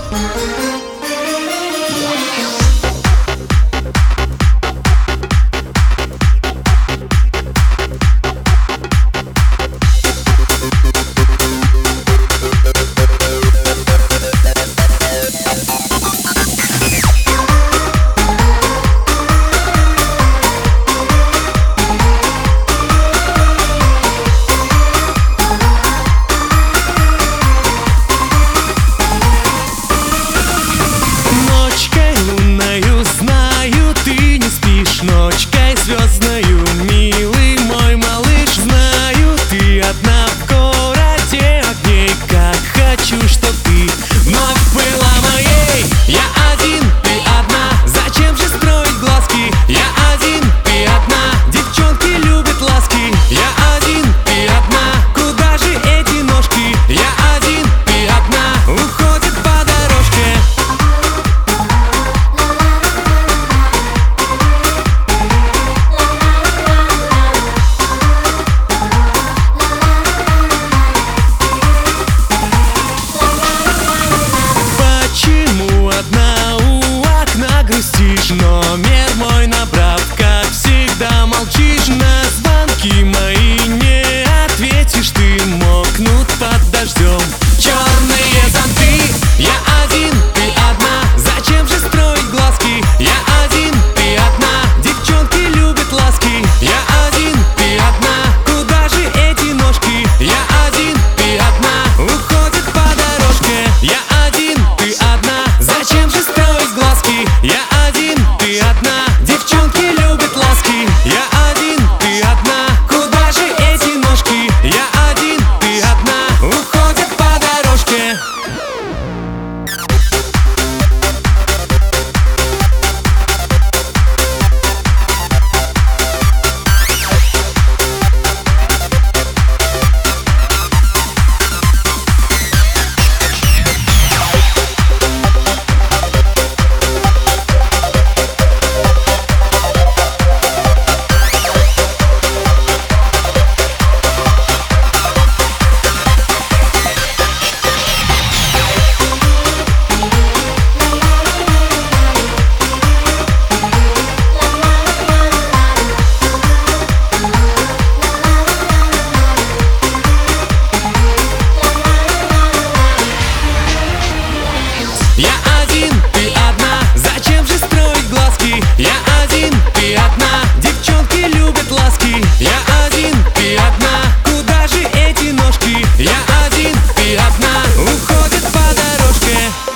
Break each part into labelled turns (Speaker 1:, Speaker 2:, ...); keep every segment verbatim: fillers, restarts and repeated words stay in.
Speaker 1: Ночкой звездною, милый мой малыш, знаю, ты одна в городе огней. Как хочу, чтоб ты вновь была моей. Я один, ты одна, зачем же строить глазки? Я один, ты одна, девчонки любят ласки. Я один, ты одна, куда же эти ножки? Я один, ты одна, уходит по дорожке. Номер мой набрав, как всегда молчишь. На звонки мои не ответишь. Ты мокнут под дождем черные зонты. Я один, ты одна, зачем же строить глазки? Я один, ты одна, девчонки любят ласки. Я один, ты одна, куда же эти ножки? Я один, ты одна, уходит по дорожке. Я один, ты одна, зачем же строить глазки? Я один, ты одна, девчонки любят ласки. Я один, ты одна, куда же эти ножки? Я один, ты одна, уходит по дорожке. Я один, ты одна, зачем же строить глазки? Я один, ты одна, девчонки любят ласки. Я один, ты одна, куда же эти ножки? Я один, ты одна, уходит по дорожке.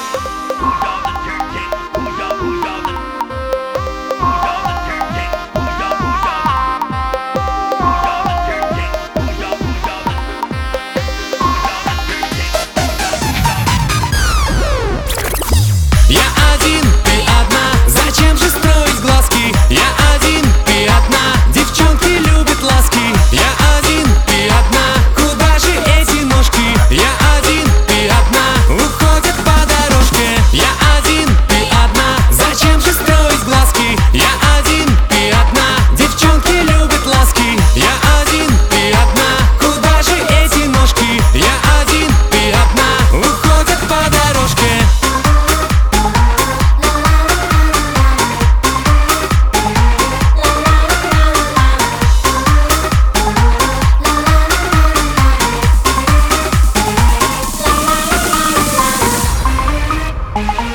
Speaker 1: Я один, ты одна, зачем же строить глазки? Я один, ты одна, девчонки любят ласки. Я один, ты одна, куда же эти ножки? Я один, ты одна, уходит по дорожке. Я один, ты одна, зачем же строить глазки? Я один, ты одна, девчонки любят ласки. Я один, ты одна, куда же эти ножки? Я один, ты одна, уходит по дорожке.
Speaker 2: Bye.